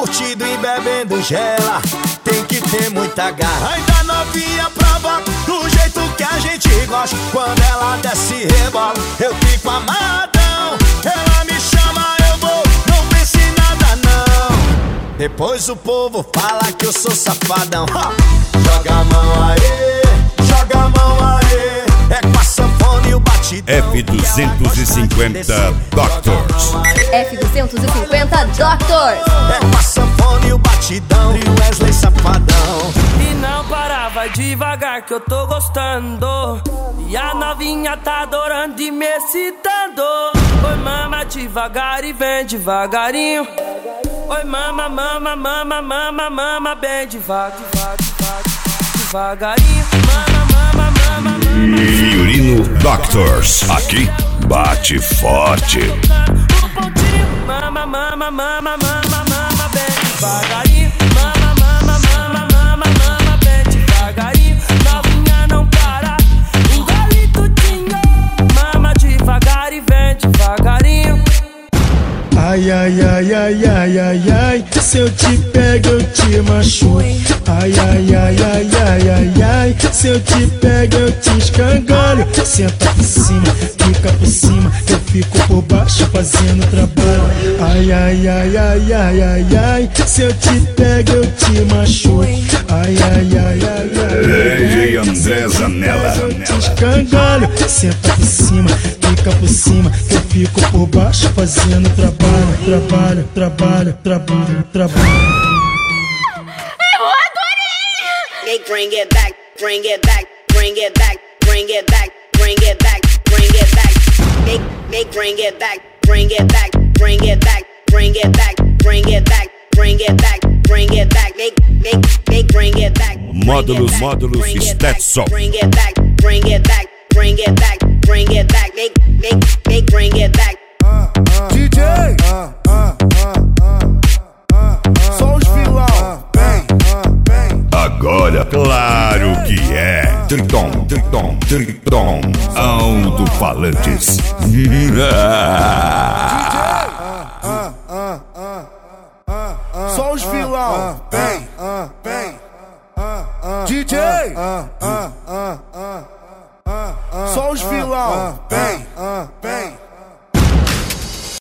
curtindo e bebendo gela. Tem que ter muita garra. Ainda novinha prova do jeito que a gente gosta. Quando ela desce e rebola, eu fico amarradão. Ela me chama, eu vou, não pense em nada não. Depois o povo fala que eu sou safadão. Joga a mão aí, joga a mão aí. É com a sanfona e o batidão. F250 Doctors. F250 Doctors. É com a sanfona e o batidão. E o Wesley Safadão. E não para, vai devagar que eu tô gostando. E a novinha tá adorando e me excitando. Oi mama devagar e vem devagarinho. Oi mama, mama, mama, mama, mama, bem devagarinho. Mama, mama, mama, mama. Fiorino Doctors. Aqui bate forte. Um pontinho, mama, mama, mama, mama, mama, bem devagarinho. Mama, mama, mama, mama, mama, bem devagarinho. Novinha não para, engole tudinho. Mama devagar e vem devagarinho. Ai, ai, ai, ai, ai, ai, ai. Se eu te pego, eu te machuco. Ai, ai, ai, ai, ai, ai, ai. Se eu te pego, eu te escangalho. Senta por cima, fica por cima. Eu fico por baixo fazendo trabalho. Ai, ai, ai, ai, ai, ai, ai. Se eu te pego, eu te machuco. Ai, ai, ai, ai, ai. DJ André Zanella. Eu te escangalho. Senta por cima, fica por cima. Eu fico por baixo fazendo trabalho. Trabalho, trabalho, trabalho, trabalho. Bring it back, bring it back, bring it back, bring it back, bring it back, bring it back. Bring it back, bring it back, bring it back, bring it back, bring it back, bring it back, bring it back. Bring it back. Módulos Stetson. Bring it back, bring it back, bring it back, bring it back. Bring it back. DJ, só os vilão, vem. Agora, claro que é. Triton, Triton, Triton. Alto-falantes. Só os vilão, vem. DJ, só os vilão, vem.